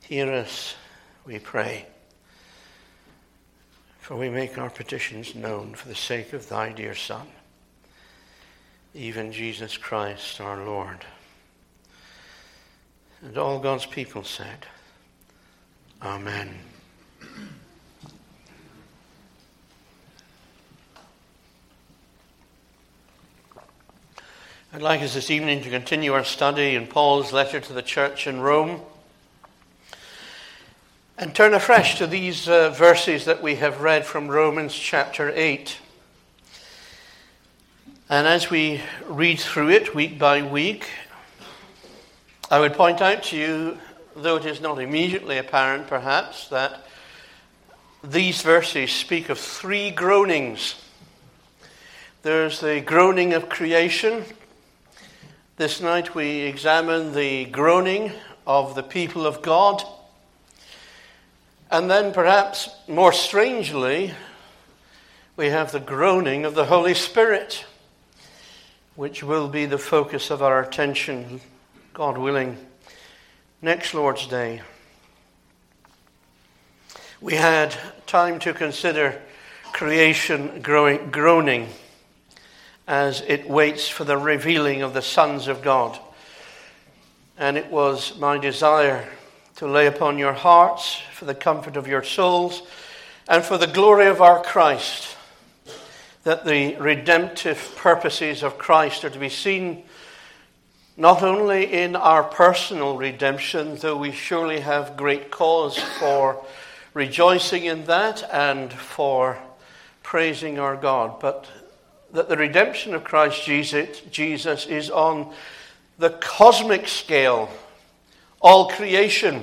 Hear us, we pray, for we make our petitions known for the sake of thy dear Son, even Jesus Christ our Lord. And all God's people said, Amen. I'd like us this evening to continue our study in Paul's letter to the church in Rome and turn afresh to these verses that we have read from Romans chapter 8. And as we read through it week by week, I would point out to you, though it is not immediately apparent perhaps, that these verses speak of three groanings. There's the groaning of creation. This night we examine the groaning of the people of God. And then perhaps more strangely, we have the groaning of the Holy Spirit, which will be the focus of our attention, God willing, next Lord's Day. We had time to consider creation groaning as it waits for the revealing of the sons of God. And it was my desire to lay upon your hearts for the comfort of your souls and for the glory of our Christ, that the redemptive purposes of Christ are to be seen not only in our personal redemption, though we surely have great cause for rejoicing in that and for praising our God, but that the redemption of Christ Jesus is on the cosmic scale, all creation,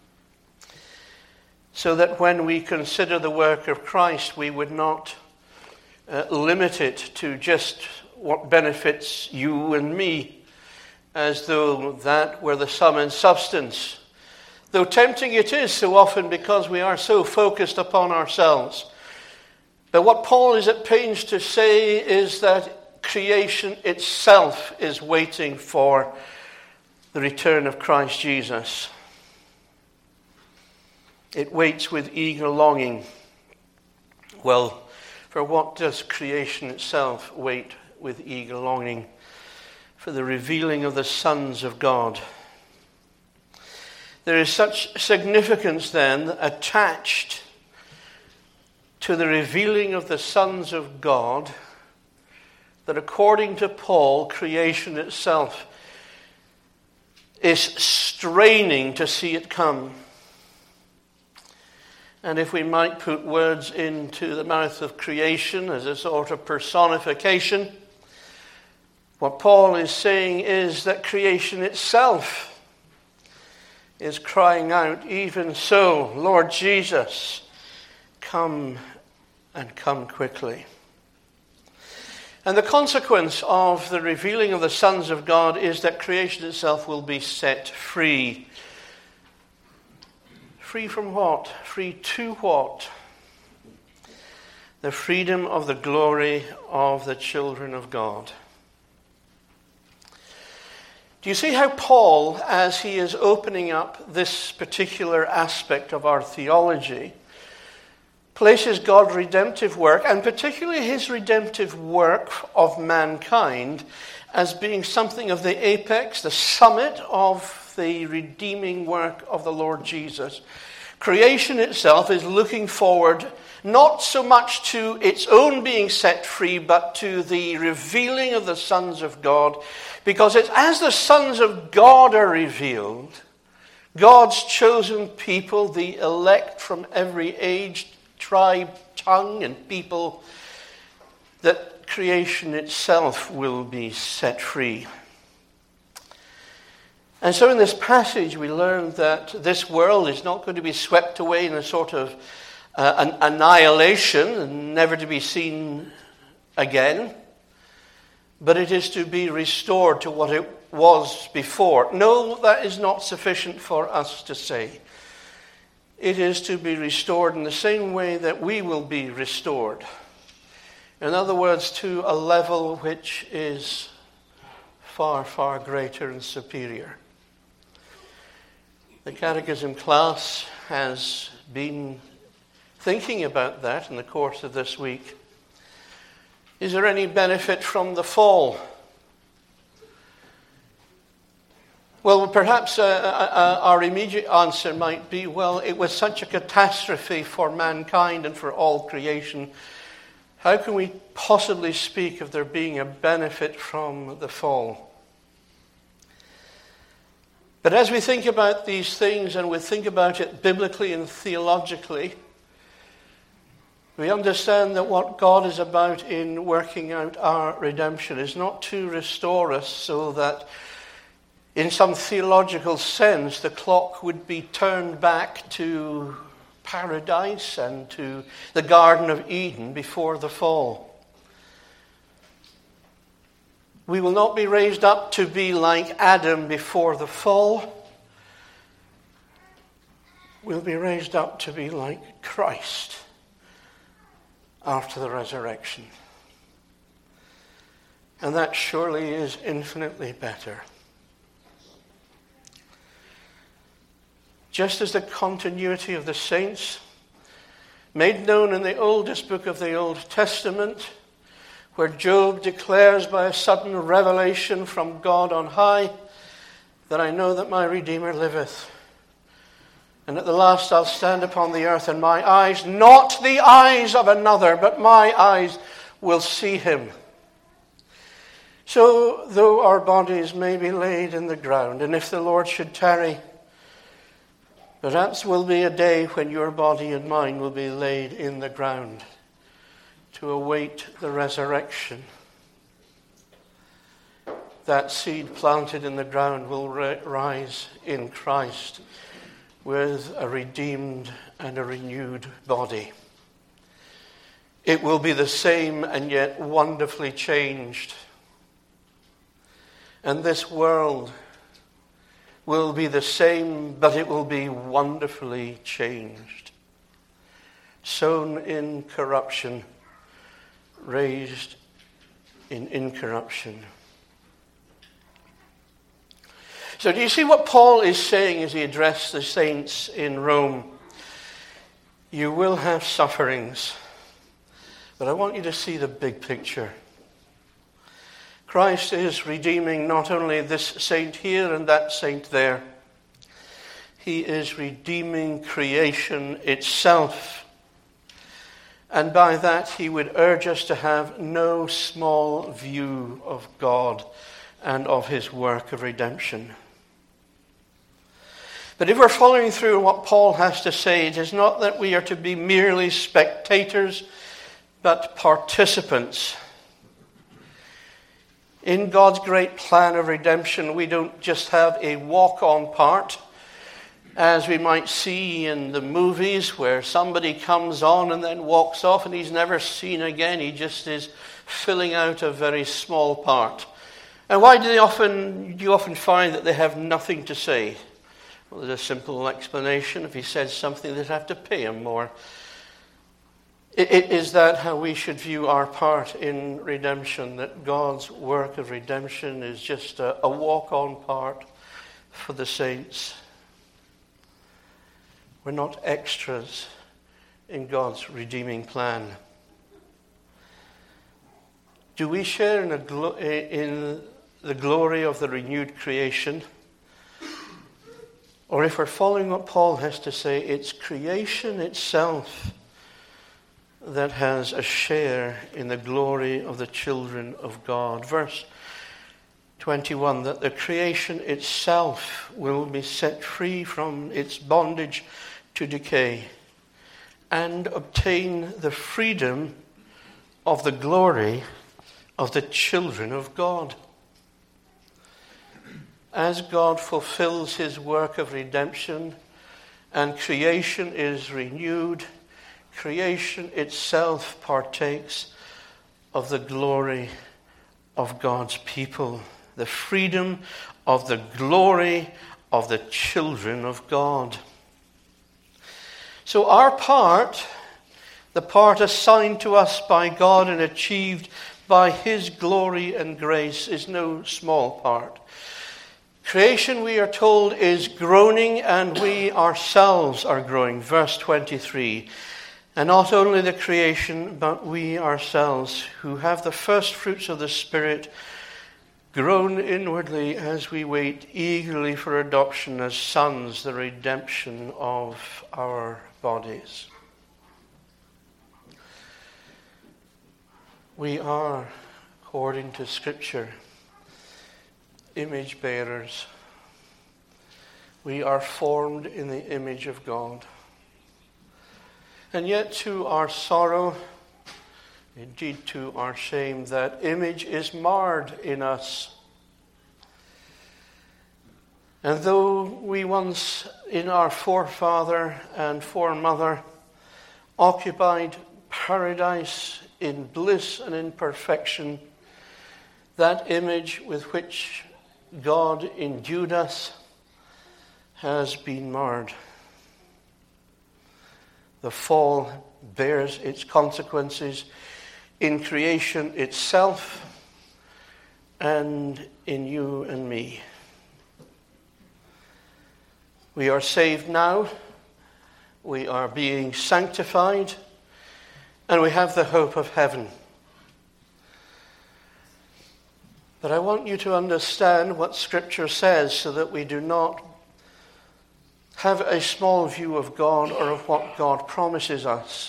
so that when we consider the work of Christ, we would not limit it to just what benefits you and me, as though that were the sum and substance. Though tempting it is so often because we are so focused upon ourselves. But what Paul is at pains to say is that creation itself is waiting for the return of Christ Jesus. It waits with eager longing. Well, for what does creation itself wait with eager longing? For the revealing of the sons of God. There is such significance then attached to the revealing of the sons of God that according to Paul, creation itself is straining to see it come. And if we might put words into the mouth of creation as a sort of personification, what Paul is saying is that creation itself is crying out, even so, Lord Jesus, come and come quickly. And the consequence of the revealing of the sons of God is that creation itself will be set free. Free from what? Free to what? The freedom of the glory of the children of God. Do you see how Paul, as he is opening up this particular aspect of our theology, places God's redemptive work, and particularly his redemptive work of mankind, as being something of the apex, the summit of the redeeming work of the Lord Jesus. Creation itself is looking forward not so much to its own being set free, but to the revealing of the sons of God, because it's as the sons of God are revealed, God's chosen people, the elect from every age, tribe, tongue, and people, that creation itself will be set free. And so in this passage we learn that this world is not going to be swept away in a sort of an annihilation and never to be seen again, but it is to be restored to what it was before. No, that is not sufficient for us to say. It is to be restored in the same way that we will be restored. In other words, to a level which is far, far greater and superior. The Catechism class has been thinking about that in the course of this week. Is there any benefit from the fall? Well, perhaps our immediate answer might be, well, it was such a catastrophe for mankind and for all creation. How can we possibly speak of there being a benefit from the fall? But as we think about these things and we think about it biblically and theologically, we understand that what God is about in working out our redemption is not to restore us so that in some theological sense the clock would be turned back to paradise and to the Garden of Eden before the fall. We will not be raised up to be like Adam before the fall. We'll be raised up to be like Christ after the resurrection. And that surely is infinitely better. Just as the continuity of the saints, made known in the oldest book of the Old Testament, where Job declares by a sudden revelation from God on high, that I know that my Redeemer liveth. And at the last I'll stand upon the earth, and my eyes, not the eyes of another, but my eyes will see him. So, though our bodies may be laid in the ground, and if the Lord should tarry, perhaps will be a day when your body and mine will be laid in the ground to await the resurrection. That seed planted in the ground will rise in Christ with a redeemed and a renewed body. It will be the same and yet wonderfully changed. And this world will be the same, but it will be wonderfully changed. Sown in corruption, raised in incorruption. So do you see what Paul is saying as he addressed the saints in Rome? You will have sufferings, but I want you to see the big picture. Christ is redeeming not only this saint here and that saint there. He is redeeming creation itself. And by that he would urge us to have no small view of God and of his work of redemption. But if we're following through what Paul has to say, it is not that we are to be merely spectators, but participants. In God's great plan of redemption, we don't just have a walk-on part, as we might see in the movies where somebody comes on and then walks off and he's never seen again. He just is filling out a very small part. And why do you often find that they have nothing to say? Well, there's a simple explanation. If he says something, they'd have to pay him more. Is that how we should view our part in redemption? That God's work of redemption is just a walk-on part for the saints? We're not extras in God's redeeming plan. Do we share in the glory of the renewed creation? Or if we're following what Paul has to say, it's creation itself that has a share in the glory of the children of God. Verse 21, that the creation itself will be set free from its bondage to decay and obtain the freedom of the glory of the children of God. As God fulfills his work of redemption and creation is renewed, creation itself partakes of the glory of God's people, the freedom of the glory of the children of God. So our part, the part assigned to us by God and achieved by his glory and grace, is no small part. Creation, we are told, is groaning, and we ourselves are growing. Verse 23. And not only the creation, but we ourselves, who have the first fruits of the Spirit, groan inwardly as we wait eagerly for adoption as sons, the redemption of our bodies. We are, according to Scripture, image bearers. We are formed in the image of God. And yet to our sorrow, indeed to our shame, that image is marred in us. And though we once in our forefather and foremother occupied paradise in bliss and in perfection, that image with which God endued us has been marred. The fall bears its consequences in creation itself and in you and me. We are saved now, we are being sanctified, and we have the hope of heaven. But I want you to understand what Scripture says so that we do not have a small view of God or of what God promises us.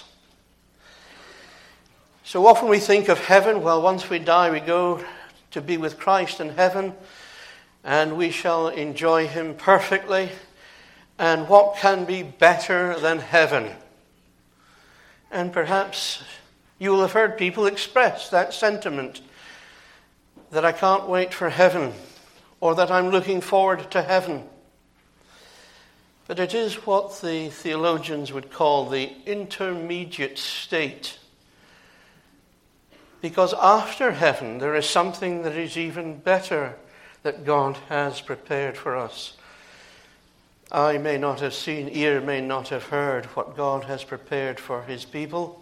So often we think of heaven. Well, once we die, we go to be with Christ in heaven, and we shall enjoy him perfectly. And what can be better than heaven? And perhaps you will have heard people express that sentiment, that I can't wait for heaven, or that I'm looking forward to heaven. But it is what the theologians would call the intermediate state. Because after heaven, there is something that is even better that God has prepared for us. Eye may not have seen, ear may not have heard what God has prepared for his people.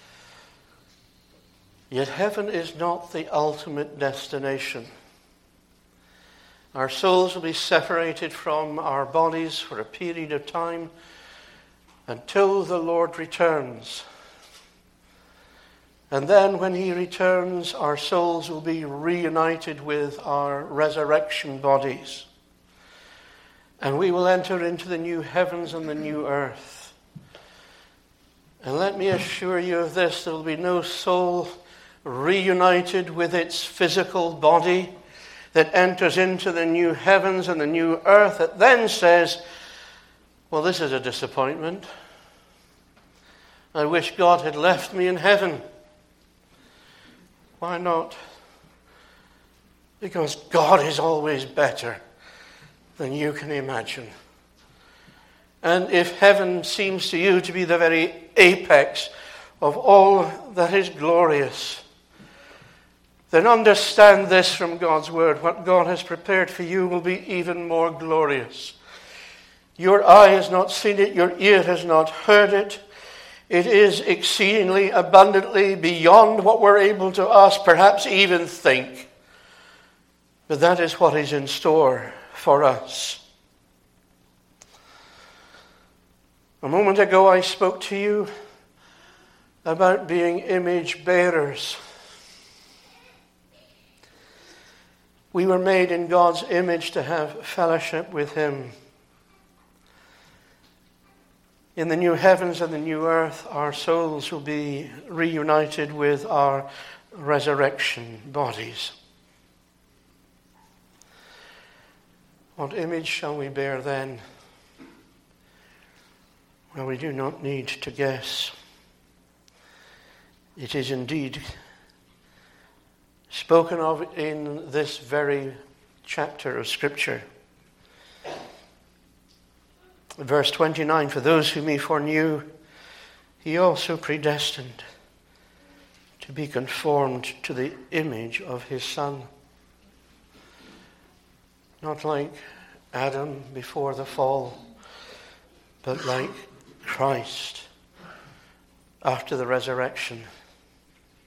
Yet heaven is not the ultimate destination. Our souls will be separated from our bodies for a period of time until the Lord returns. And then when he returns, our souls will be reunited with our resurrection bodies. And we will enter into the new heavens and the new earth. And let me assure you of this, there will be no soul reunited with its physical body that enters into the new heavens and the new earth that then says, well, this is a disappointment. I wish God had left me in heaven. Why not? Because God is always better than you can imagine. And if heaven seems to you to be the very apex of all that is glorious, then understand this from God's word. What God has prepared for you will be even more glorious. Your eye has not seen it, your ear has not heard it. It is exceedingly abundantly beyond what we're able to ask, perhaps even think. But that is what is in store for us. A moment ago I spoke to you about being image bearers. We were made in God's image to have fellowship with him. In the new heavens and the new earth, our souls will be reunited with our resurrection bodies. What image shall we bear then? Well, we do not need to guess. It is indeed spoken of in this very chapter of Scripture. Verse 29, for those whom he foreknew, he also predestined to be conformed to the image of his Son. Not like Adam before the fall, but like Christ after the resurrection.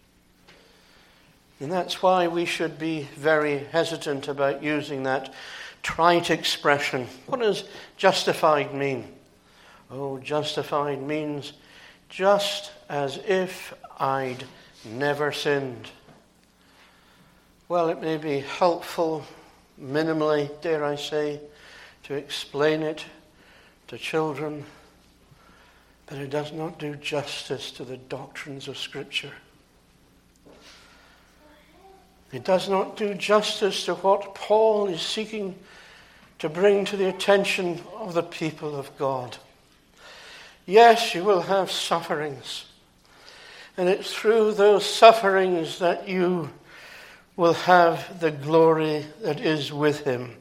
And that's why we should be very hesitant about using that trite expression. What does justified mean? Oh, justified means just as if I'd never sinned. Well, it may be helpful, minimally, dare I say, to explain it to children, but it does not do justice to the doctrines of Scripture. It does not do justice to what Paul is seeking to bring to the attention of the people of God. Yes, you will have sufferings, and it's through those sufferings that you will have the glory that is with him.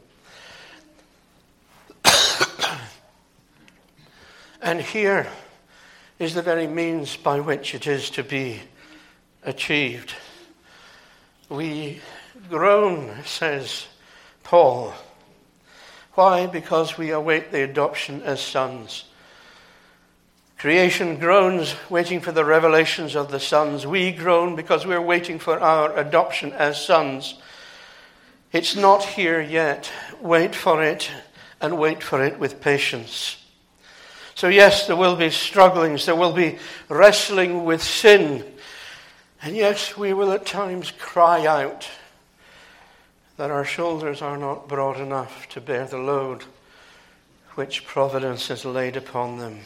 And here is the very means by which it is to be achieved. We groan, says Paul. Why? Because we await the adoption as sons. Creation groans, waiting for the revelations of the sons. We groan because we're waiting for our adoption as sons. It's not here yet. Wait for it, and wait for it with patience. So yes, there will be strugglings, there will be wrestling with sin. And yes, we will at times cry out that our shoulders are not broad enough to bear the load which providence has laid upon them.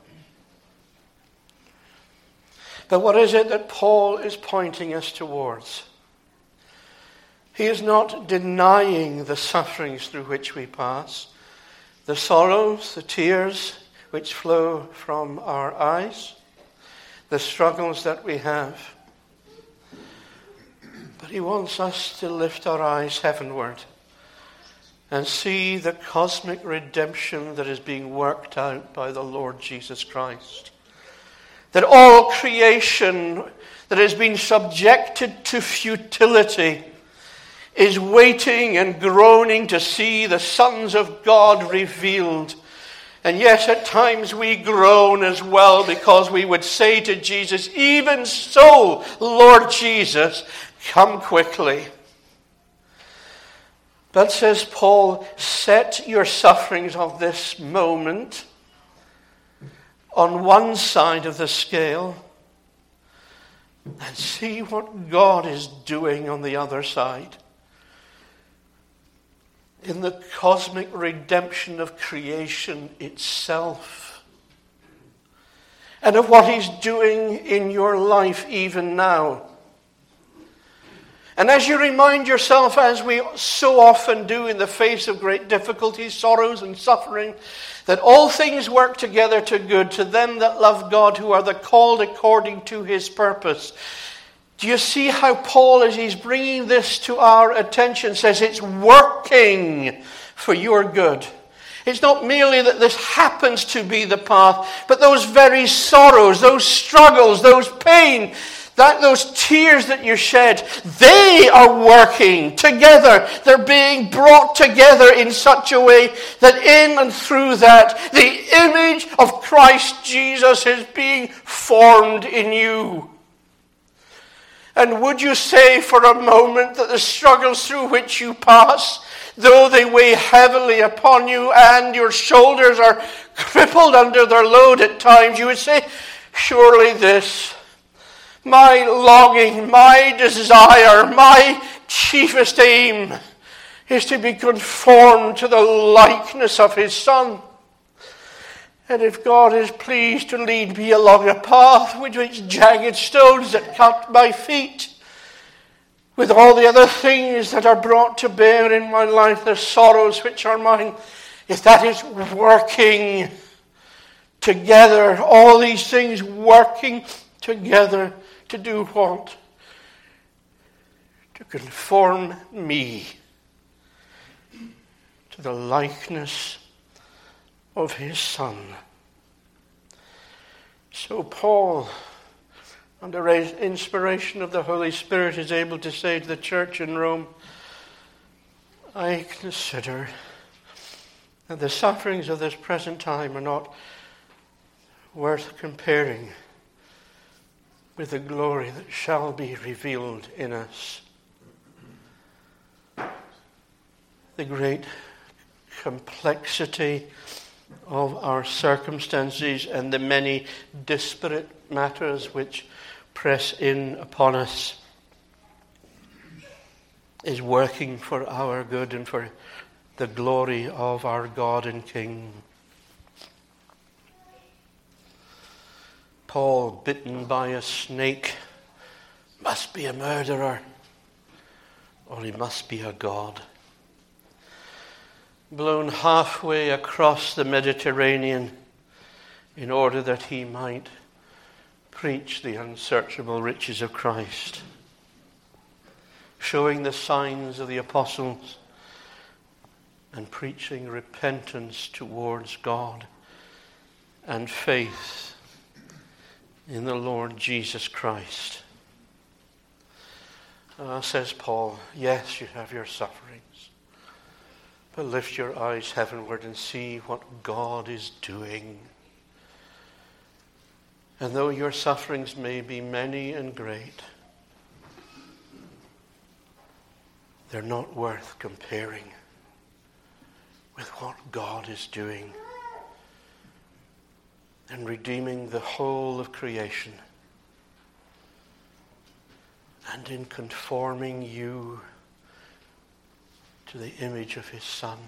But what is it that Paul is pointing us towards? He is not denying the sufferings through which we pass, the sorrows, the tears which flow from our eyes, the struggles that we have. But he wants us to lift our eyes heavenward and see the cosmic redemption that is being worked out by the Lord Jesus Christ. That all creation that has been subjected to futility is waiting and groaning to see the sons of God revealed. And yes, at times we groan as well, because we would say to Jesus, even so, Lord Jesus, come quickly. But, says Paul, set your sufferings of this moment on one side of the scale and see what God is doing on the other side. In the cosmic redemption of creation itself, and of what he's doing in your life even now. And as you remind yourself, as we so often do in the face of great difficulties, sorrows and suffering, that all things work together to good to them that love God, who are the called according to his purpose. Do you see how Paul, as he's bringing this to our attention, says it's working for your good? It's not merely that this happens to be the path, but those very sorrows, those struggles, those pain, those tears that you shed, they are working together. They're being brought together in such a way that in and through that, the image of Christ Jesus is being formed in you. And would you say for a moment that the struggles through which you pass, though they weigh heavily upon you and your shoulders are crippled under their load at times, you would say, surely this, my longing, my desire, my chiefest aim is to be conformed to the likeness of his Son. And if God is pleased to lead me along a path with which jagged stones that cut my feet, with all the other things that are brought to bear in my life, the sorrows which are mine, if that is working together, all these things working together to do what? To conform me to the likeness of his Son. So Paul, under inspiration of the Holy Spirit, is able to say to the church in Rome, I consider that the sufferings of this present time are not worth comparing with the glory that shall be revealed in us. The great complexity of our circumstances and the many disparate matters which press in upon us is working for our good and for the glory of our God and King. Paul, bitten by a snake, must be a murderer, or he must be a god. Blown halfway across the Mediterranean in order that he might preach the unsearchable riches of Christ, showing the signs of the apostles and preaching repentance towards God and faith in the Lord Jesus Christ. Says Paul, yes, you have your sufferings, but lift your eyes heavenward and see what God is doing. And though your sufferings may be many and great, they're not worth comparing with what God is doing in redeeming the whole of creation and in conforming you to the image of his Son.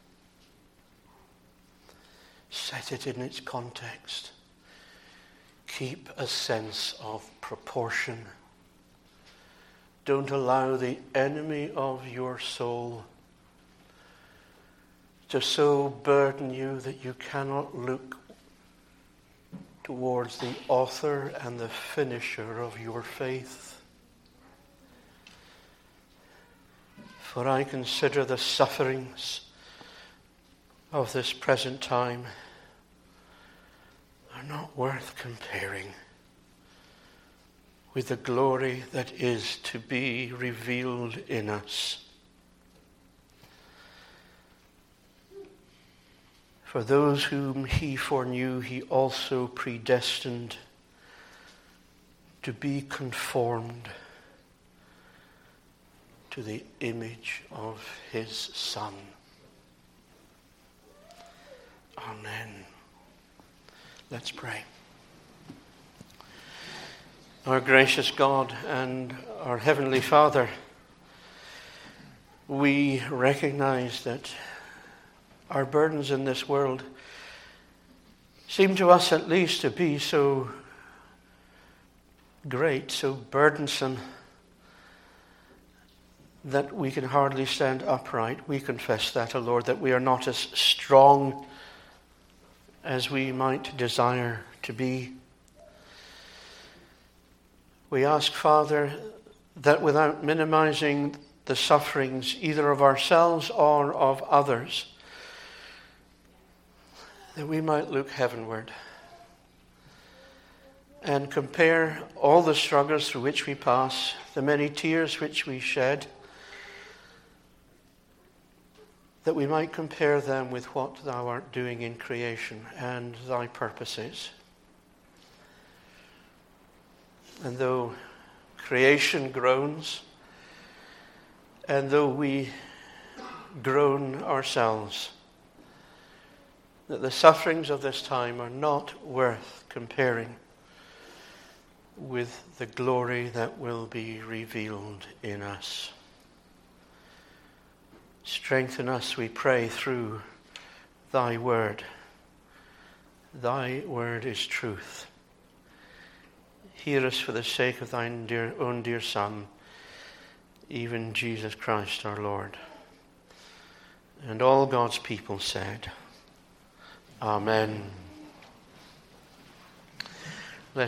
Set it in its context. Keep a sense of proportion. Don't allow the enemy of your soul to so burden you that you cannot look towards the author and the finisher of your faith. For I consider the sufferings of this present time are not worth comparing with the glory that is to be revealed in us. For those whom he foreknew, he also predestined to be conformed to the image of his Son. Amen. Let's pray. Our gracious God and our Heavenly Father, we recognize that our burdens in this world seem to us at least to be so great, so burdensome, that we can hardly stand upright. We confess that, O Lord, that we are not as strong as we might desire to be. We ask, Father, that without minimizing the sufferings either of ourselves or of others, that we might look heavenward and compare all the struggles through which we pass, the many tears which we shed, that we might compare them with what thou art doing in creation and thy purposes. And though creation groans, and though we groan ourselves, that the sufferings of this time are not worth comparing with the glory that will be revealed in us. Strengthen us, we pray, through thy word. Thy word is truth. Hear us for the sake of thine own dear Son, even Jesus Christ our Lord. And all God's people said, Amen.